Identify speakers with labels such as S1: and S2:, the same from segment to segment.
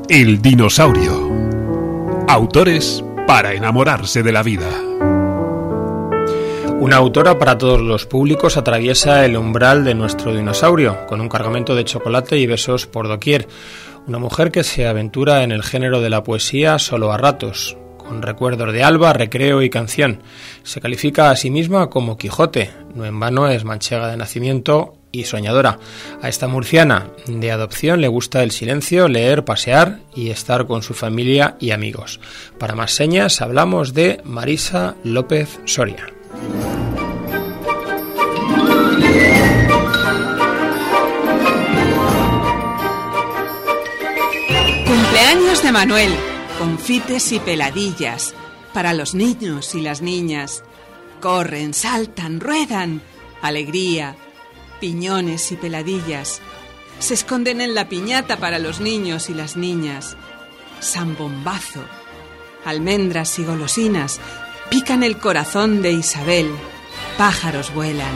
S1: El dinosaurio. Autores para enamorarse de la vida.
S2: Una autora para todos los públicos atraviesa el umbral de nuestro dinosaurio, con un cargamento de chocolate y besos por doquier. Una mujer que se aventura en el género de la poesía solo a ratos, con recuerdos de alba, recreo y canción. Se califica a sí misma como Quijote, no en vano es manchega de nacimiento y soñadora. A esta murciana de adopción le gusta el silencio, leer, pasear y estar con su familia y amigos. Para más señas hablamos de Marisa López Soria.
S3: Cumpleaños de Manuel, confites y peladillas para los niños y las niñas. Corren, saltan, ruedan, alegría, piñones y peladillas. Se esconden en la piñata para los niños y las niñas. Zambombazo, almendras y golosinas pican el corazón de Isabel. Pájaros vuelan.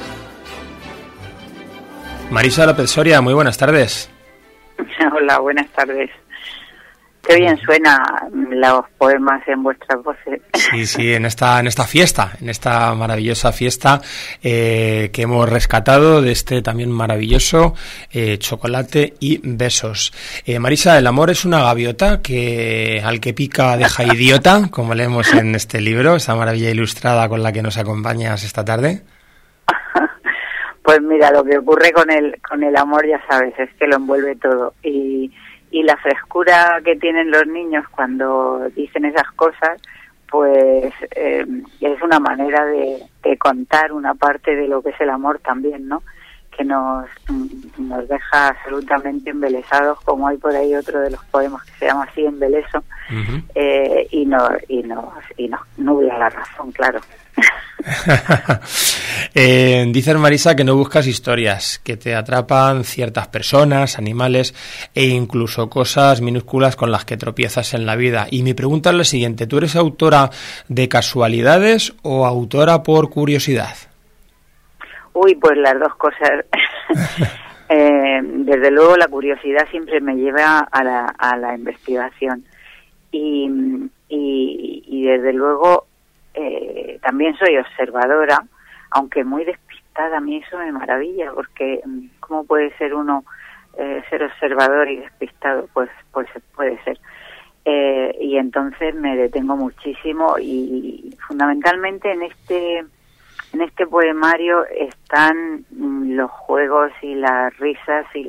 S2: Marisa López Soria, muy buenas tardes.
S4: Hola, buenas tardes. Qué bien suenan los poemas en vuestras voces.
S2: Sí, en esta fiesta, en esta maravillosa fiesta que hemos rescatado de este también maravilloso chocolate y besos. Marisa, el amor es una gaviota que al que pica deja idiota, como leemos en este libro, esta maravilla ilustrada con la que nos acompañas esta tarde.
S4: Pues mira, lo que ocurre con el amor, ya sabes, es que lo envuelve todo y la frescura que tienen los niños cuando dicen esas cosas, pues es una manera de contar una parte de lo que es el amor también, ¿no? Que nos deja absolutamente embelesados, como hay por ahí otro de los poemas que se llama así, Embeleso, y nos nubla la razón, claro.
S2: Dices, Marisa, que no buscas historias, que te atrapan ciertas personas, animales e incluso cosas minúsculas con las que tropiezas en la vida. Y mi pregunta es la siguiente: ¿tú eres autora de casualidades o autora por curiosidad?
S4: Uy, pues las dos cosas. Desde luego la curiosidad siempre me lleva a la investigación y desde luego también soy observadora, aunque muy despistada. A mí eso me maravilla, porque ¿cómo puede ser uno ser observador y despistado? Pues puede ser. Y entonces me detengo muchísimo y fundamentalmente en este poemario están los juegos y las risas y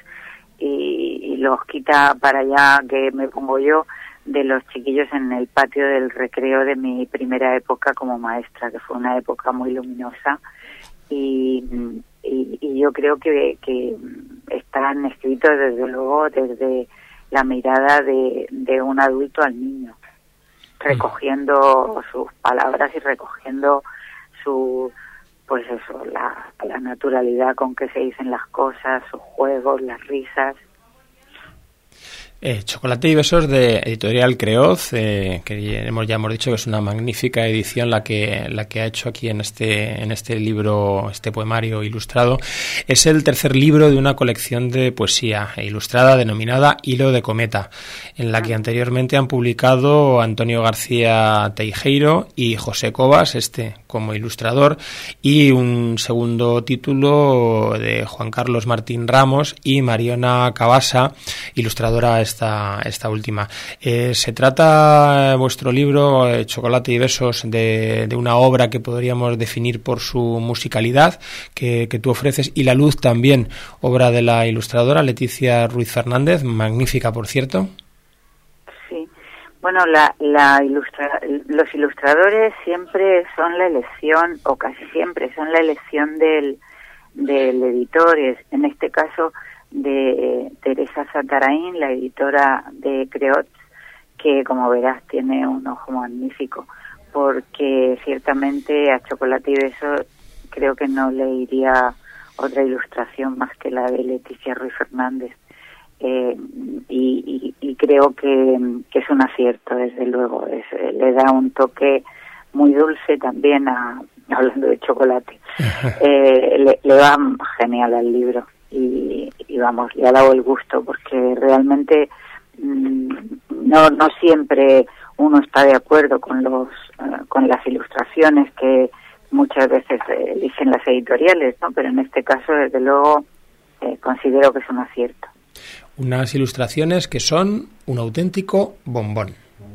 S4: los quita para allá que me pongo yo de los chiquillos en el patio del recreo de mi primera época como maestra, que fue una época muy luminosa y yo creo que están escritos desde luego desde la mirada de un adulto al niño, recogiendo sus palabras y recogiendo pues eso, la naturalidad con que se dicen las cosas, sus juegos, las risas.
S2: Chocolate y besos, de Editorial Creoz, que ya hemos dicho que es una magnífica edición la que ha hecho aquí en este libro, este poemario ilustrado. Es el tercer libro de una colección de poesía ilustrada denominada Hilo de Cometa, en la que anteriormente han publicado Antonio García Teijeiro y José Cobas, como ilustrador, y un segundo título de Juan Carlos Martín Ramos y Mariona Cabasa, ilustradora esta última. Se trata vuestro libro, Chocolate y besos, de una obra que podríamos definir por su musicalidad que tú ofreces, y la luz también, obra de la ilustradora Leticia Ruiz Fernández, magnífica por cierto.
S4: Sí, bueno, los ilustradores siempre son la elección, o casi siempre son la elección del editor, en este caso de Teresa Zatarain, la editora de Creoz, que como verás tiene un ojo magnífico, porque ciertamente a Chocolate y Besos creo que no le iría otra ilustración más que la de Leticia Ruiz Fernández, y creo que es un acierto, desde luego. Le da un toque muy dulce también hablando de chocolate. Le va genial al libro y vamos, le ha dado el gusto, porque realmente no siempre uno está de acuerdo con las ilustraciones que muchas veces eligen las editoriales, ¿no? Pero en este caso, desde luego, considero que es un acierto.
S2: Unas ilustraciones que son un auténtico bombón.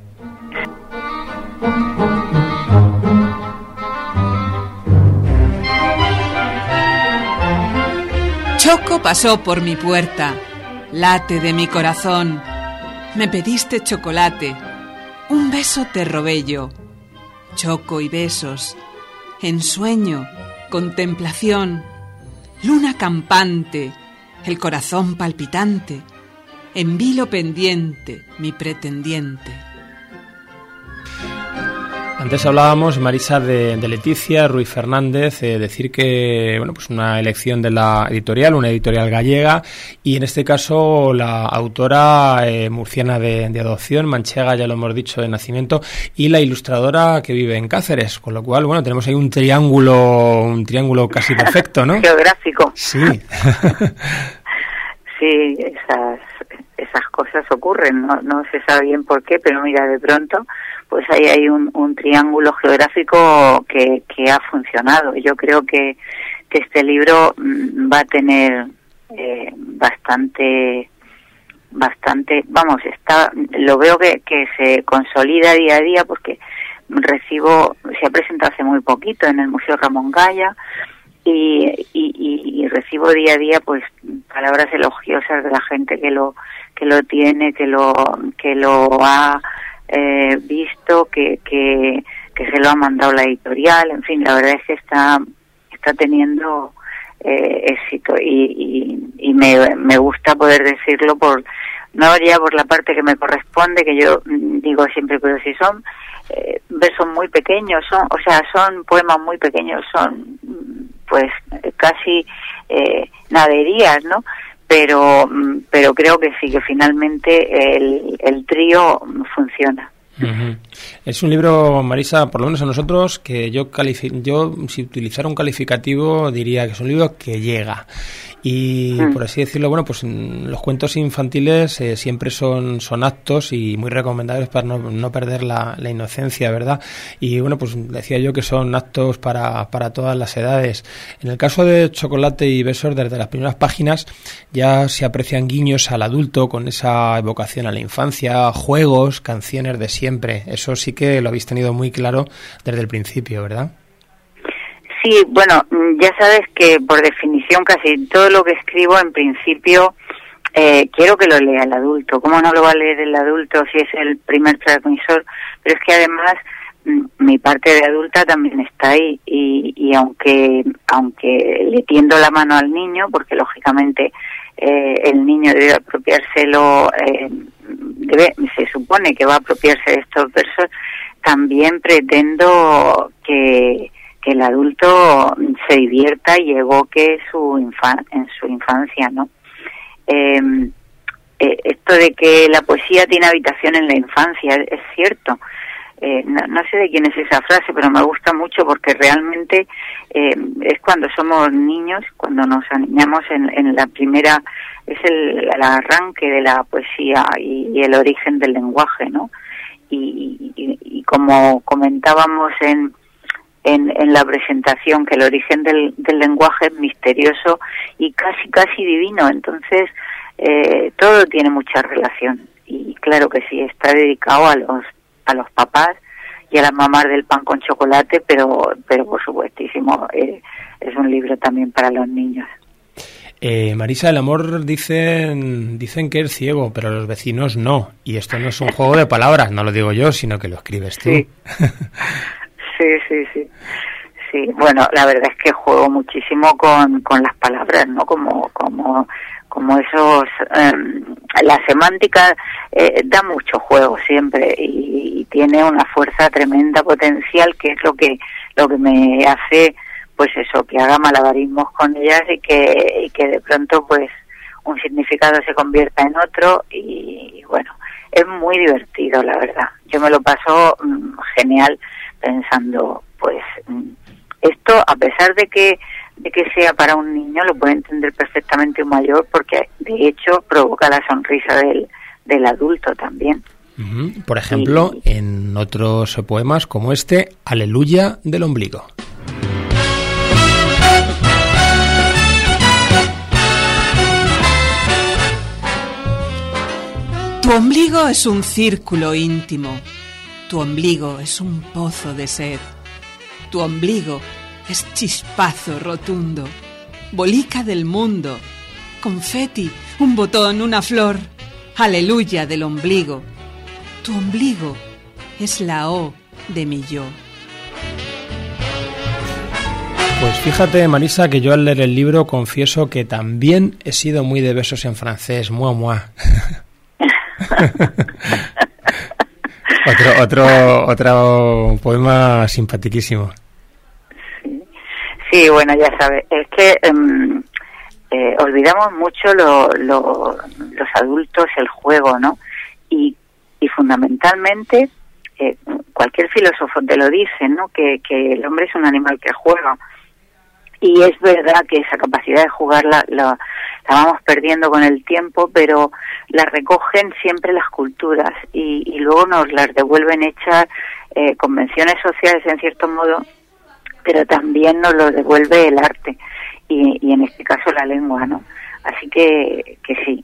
S3: Choco pasó por mi puerta, late de mi corazón. Me pediste chocolate, un beso te robé yo. Choco y besos, ensueño, contemplación, luna campante, el corazón palpitante, en vilo pendiente, mi pretendiente.
S2: Antes hablábamos, Marisa, de Leticia Ruiz Fernández, decir que, bueno, pues una elección de la editorial, una editorial gallega, y en este caso la autora murciana de adopción, manchega, ya lo hemos dicho, de nacimiento, y la ilustradora que vive en Cáceres, con lo cual, bueno, tenemos ahí un triángulo casi perfecto, ¿no?
S4: Geográfico.
S2: Sí.
S4: Sí, esas cosas ocurren, no se sabe bien por qué, pero mira, de pronto pues ahí hay un triángulo geográfico que ha funcionado. Yo creo que este libro va a tener bastante, lo veo que se consolida día a día, porque se ha presentado hace muy poquito en el Museo Ramón Gaya, y recibo día a día pues palabras elogiosas de la gente que lo tiene, que lo ha visto, que se lo ha mandado la editorial. En fin, la verdad es que está teniendo éxito, y me gusta poder decirlo no ya por la parte que me corresponde, que yo digo siempre, pero si son versos muy pequeños, son poemas muy pequeños, son pues casi naderías, ¿no? Pero creo que sí, que finalmente el trío funciona.
S2: Uh-huh. Es un libro, Marisa, por lo menos a nosotros, que yo si utilizara un calificativo diría que es un libro que llega. Y por así decirlo, bueno, pues los cuentos infantiles siempre son aptos y muy recomendables para no perder la inocencia, ¿verdad? Y bueno, pues decía yo que son aptos para todas las edades. En el caso de Chocolate y besos, desde las primeras páginas ya se aprecian guiños al adulto con esa evocación a la infancia, juegos, canciones de siempre. Eso sí que lo habéis tenido muy claro desde el principio, ¿verdad?
S4: Sí, bueno, ya sabes que por definición casi todo lo que escribo en principio quiero que lo lea el adulto. ¿Cómo no lo va a leer el adulto si es el primer transmisor? Pero es que además mi parte de adulta también está ahí, y aunque le tiendo la mano al niño, porque lógicamente el niño debe apropiárselo, se supone que va a apropiarse de estos versos, también pretendo que el adulto se divierta y evoque en su infancia, ¿no? Esto de que la poesía tiene habitación en la infancia es cierto. No sé de quién es esa frase, pero me gusta mucho, porque realmente es cuando somos niños, cuando nos aniñamos en la primera, es el arranque de la poesía y el origen del lenguaje, ¿no? Y como comentábamos en la presentación, que el origen del lenguaje es misterioso y casi divino. Entonces todo tiene mucha relación, y claro que sí, está dedicado a los papás y a las mamás del pan con chocolate, pero por supuestísimo es un libro también para los niños.
S2: Marisa, el amor dicen que es ciego, pero los vecinos no, y esto no es un juego de palabras, no lo digo yo, sino que lo escribes tú.
S4: Sí. Sí, bueno, la verdad es que juego muchísimo con las palabras, ¿no? Como esos, la semántica da mucho juego siempre, y tiene una fuerza tremenda, potencial, que es lo que me hace, pues eso, que haga malabarismos con ellas, y que de pronto pues un significado se convierta en otro, y bueno, es muy divertido, la verdad. Yo me lo paso genial pensando, pues esto, a pesar de que sea para un niño, lo puede entender perfectamente un mayor, porque de hecho provoca la sonrisa del adulto también.
S2: Por ejemplo, en otros poemas como este, Aleluya del ombligo.
S3: Tu ombligo es un círculo íntimo, tu ombligo es un pozo de sed, tu ombligo es chispazo rotundo, bolica del mundo, confeti, un botón, una flor, aleluya del ombligo. Tu ombligo es la O de mi yo.
S2: Pues fíjate, Marisa, que yo al leer el libro confieso que también he sido muy de besos en francés, moi moi. otro poema simpaticísimo.
S4: Sí, bueno, ya sabes, es que olvidamos mucho los adultos el juego, ¿no? Y fundamentalmente cualquier filósofo te lo dice, ¿no? Que el hombre es un animal que juega. Y es verdad que esa capacidad de jugar la vamos perdiendo con el tiempo, pero la recogen siempre las culturas y luego nos las devuelven hechas convenciones sociales en cierto modo, pero también nos lo devuelve el arte y en este caso la lengua, ¿no? Así que sí,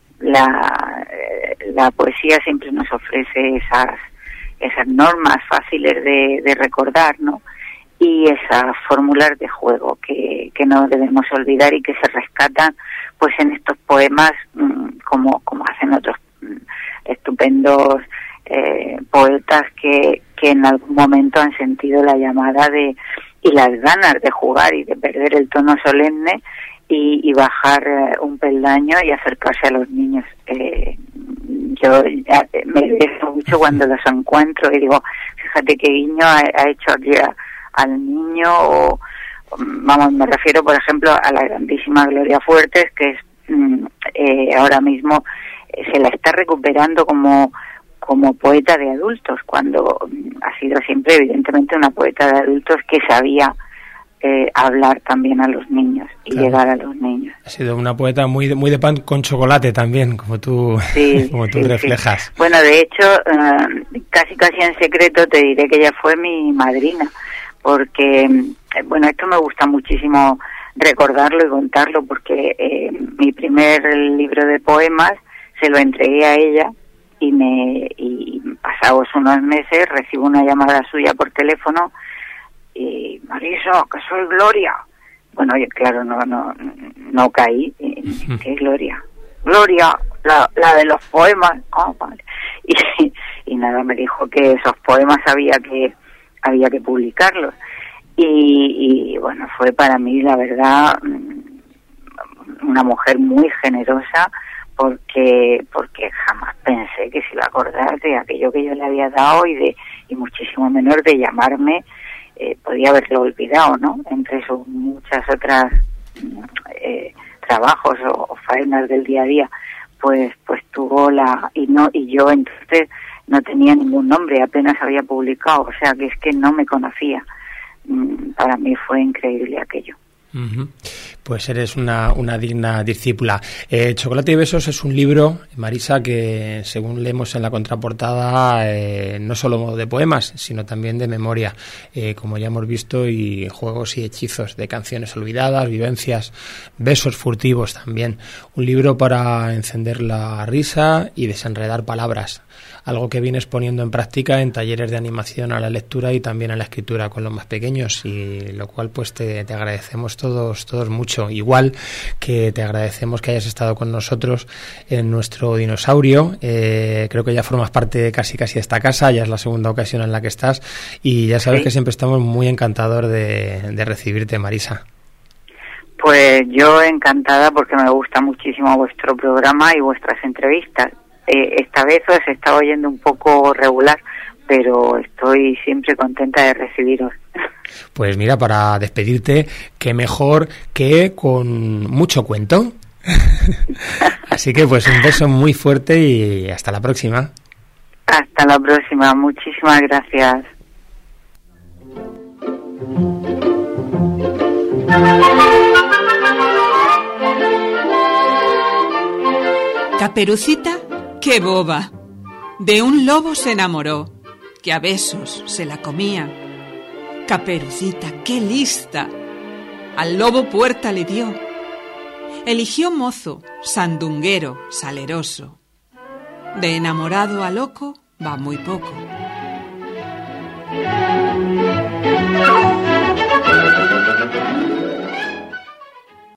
S4: la poesía siempre nos ofrece esas normas fáciles de recordar, ¿no? Y esas fórmulas de juego que no debemos olvidar y que se rescatan pues en estos poemas como hacen otros estupendos poetas que en algún momento han sentido la llamada y las ganas de jugar y de perder el tono solemne y bajar un peldaño y acercarse a los niños. Yo me beso mucho cuando los encuentro y digo, fíjate qué guiño ha hecho aquí al niño, o vamos, me refiero por ejemplo a la grandísima Gloria Fuertes, que es ahora mismo se la está recuperando como poeta de adultos, cuando ha sido siempre evidentemente una poeta de adultos que sabía hablar también a los niños y claro, llegar a los niños.
S2: Ha sido una poeta muy de pan con chocolate también, como tú,
S4: sí,
S2: como tú
S4: sí,
S2: reflejas.
S4: Sí. Bueno, de hecho, casi en secreto te diré que ella fue mi madrina, porque, bueno, esto me gusta muchísimo recordarlo y contarlo, porque mi primer libro de poemas se lo entregué a ella y pasados unos meses recibo una llamada suya por teléfono y Marisa, que soy Gloria. Bueno, yo claro, no caí. ¿Qué es Gloria? Gloria, la de los poemas. Vale. Y nada, me dijo que esos poemas había que publicarlos. Y bueno, fue para mí, la verdad, una mujer muy generosa, porque jamás pensé que se iba a acordar de aquello que yo le había dado y muchísimo menos de llamarme. Podía haberlo olvidado, ¿no? Entre sus muchas otras trabajos o faenas del día a día, pues tuvo y yo entonces no tenía ningún nombre, apenas había publicado, o sea que es que no me conocía. Para mí fue increíble aquello.
S2: Uh-huh. Pues eres una digna discípula. Chocolate y besos es un libro, Marisa, que según leemos en la contraportada, no solo de poemas, sino también de memoria, como ya hemos visto, y juegos y hechizos de canciones olvidadas, vivencias, besos furtivos también. Un libro para encender la risa y desenredar palabras, algo que vienes poniendo en práctica en talleres de animación a la lectura y también a la escritura con los más pequeños, y lo cual pues te agradecemos todos mucho, igual que te agradecemos que hayas estado con nosotros en nuestro dinosaurio. Creo que ya formas parte casi de esta casa, ya es la segunda ocasión en la que estás y ya sabes que siempre estamos muy encantados de recibirte, Marisa.
S4: Pues yo encantada, porque me gusta muchísimo vuestro programa y vuestras entrevistas. Esta vez os he estado oyendo un poco regular, pero estoy siempre contenta de recibiros.
S2: Pues mira, para despedirte, qué mejor que con mucho cuento. Así que pues un beso muy fuerte y hasta la próxima.
S4: Hasta la próxima, muchísimas gracias.
S3: Caperucita, qué boba. De un lobo se enamoró, que a besos se la comía. Caperucita, qué lista, al lobo puerta le dio. Eligió mozo, sandunguero, saleroso. De enamorado a loco va muy poco.